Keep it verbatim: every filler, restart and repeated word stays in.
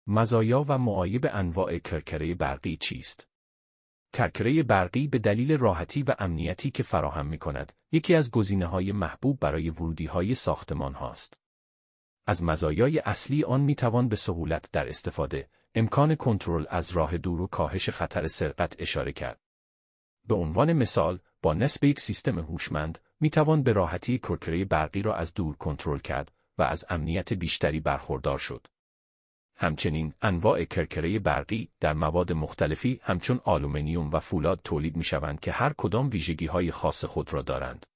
مزایا و معایب انواع کرکره برقی چیست؟ کرکره برقی به دلیل راحتی و امنیتی که فراهم می‌کند، یکی از گزینه‌های محبوب برای ورودی‌های ساختمان هاست. از مزایای اصلی آن می‌توان به سهولت در استفاده، امکان کنترل از راه دور و کاهش خطر سرقت اشاره کرد. به عنوان مثال، با نصب یک سیستم هوشمند، می‌توان به راحتی کرکره برقی را از دور کنترل کرد و از امنیت بیشتری برخوردار شد. همچنین انواع کرکره برقی در مواد مختلفی همچون آلومینیوم و فولاد تولید می‌شوند که هر کدام ویژگی‌های خاص خود را دارند.